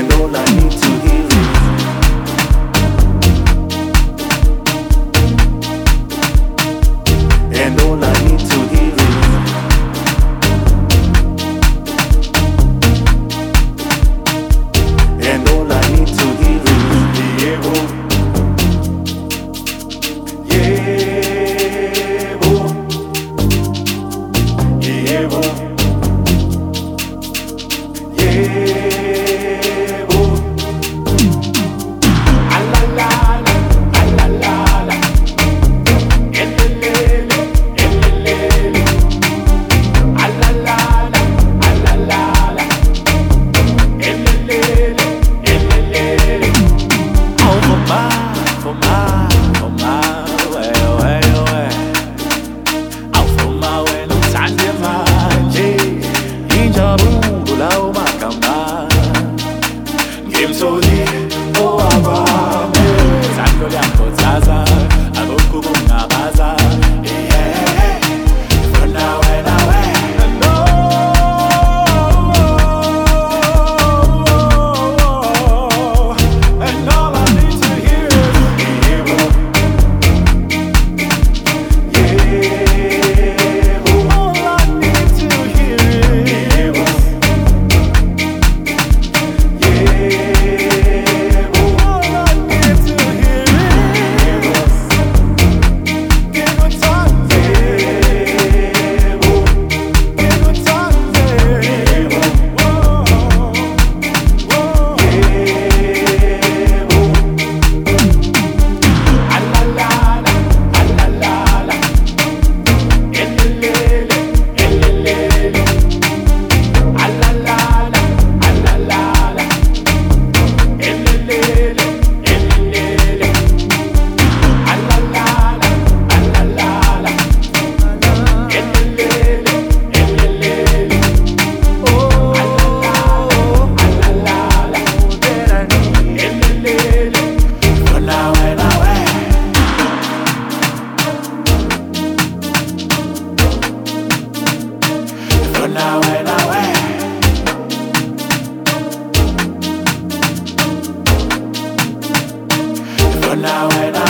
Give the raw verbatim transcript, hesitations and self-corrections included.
and all I need to hear is, and all I need to hear is, and all I need to hear is, Yebo, Yebo, Yebo, Yebo. Alalala, alalala, elelele, elelele. Alalala, alalala, elelele, elelele. Oh, for my, for my, for my, way, way, way. Oh, for my, when I'm standing manje, injabula umakamba. Ngimtholi owabami, sando liyakhuthaza, akukho kungabaza. Yeah, for now and away. And oh, and all I need to hear is Yebo, Yebo. All I need to hear is Yebo, Yebo. All I need to hear is give a time, Yebo, give a time, Yebo, whoa, whoa, Yebo. Alalala, alalala, elelele, elelele. Alalala, alalala, elelele, elelele. Alalala, alalala, elelele, elelele. Oh, alalala, alalala, elelele. For now and away. For now and away. For now and away.